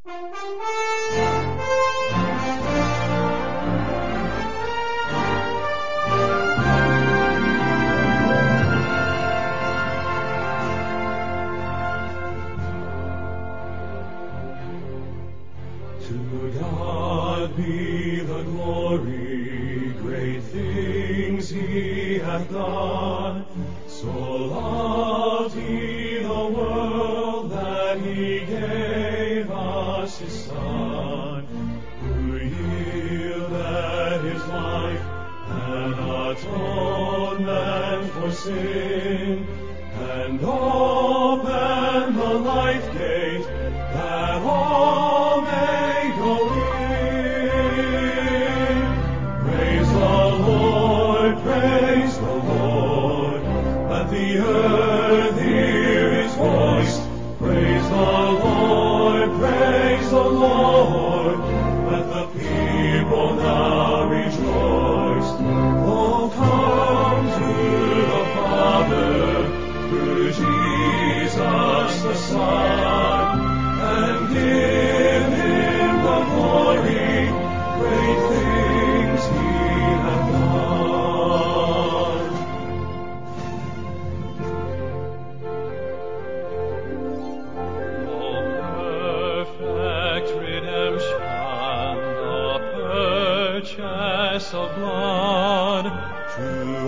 To God be the glory, great things He hath done. So loved He the world that He gave us His Son, who yielded His life an atonement for sin, and opened the life gate that all may go in. Praise the Lord, praise the Lord. Let the earth hear His voice. Praise the Lord, praise the Lord. Let the people now rejoice. Oh, come to the Father through Jesus the Son, and give Him the glory, great things He hath done. Oh, perfect redemption, the purchase of blood, to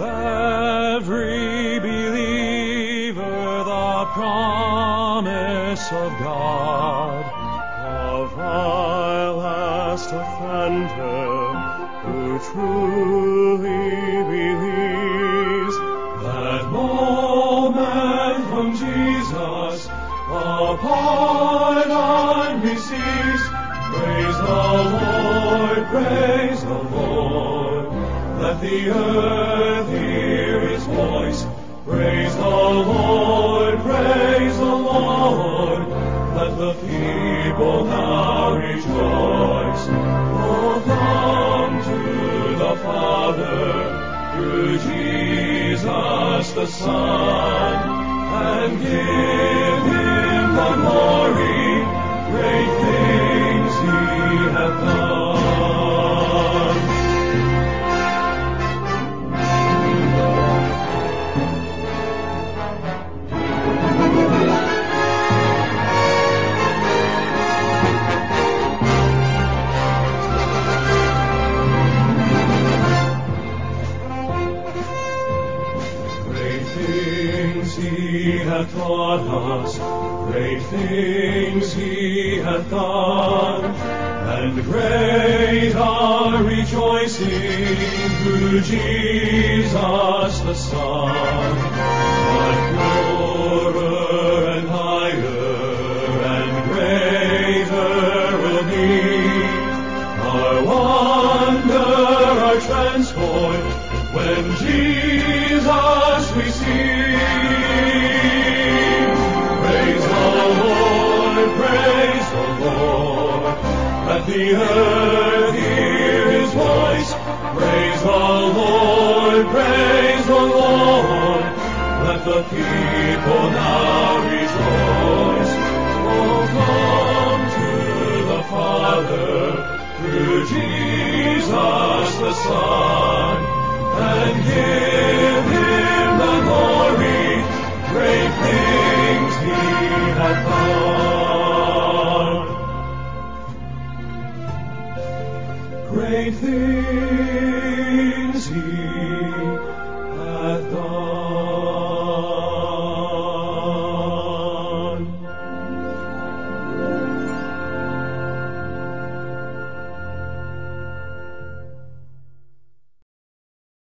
every believer the promise of God. The vilest offender who truly believes that moment from Jesus the pardon receives. Praise the Lord, praise the Lord. Let the earth hear His voice. Praise the Lord, praise the Lord. Let the people now rejoice. Oh, come to the Father through Jesus the Son, and give Him the glory, great things He hath done. He hath taught us, great things He hath done, and great our rejoicing through Jesus the Son. But purer and higher and greater will be our wonder, our transport, when Jesus we see. Praise the Lord. Let the earth hear His voice. Praise the Lord, praise the Lord. Let the people now rejoice. Oh, come to the Father through Jesus the Son, and give Him the glory, great things He hath done. Great things He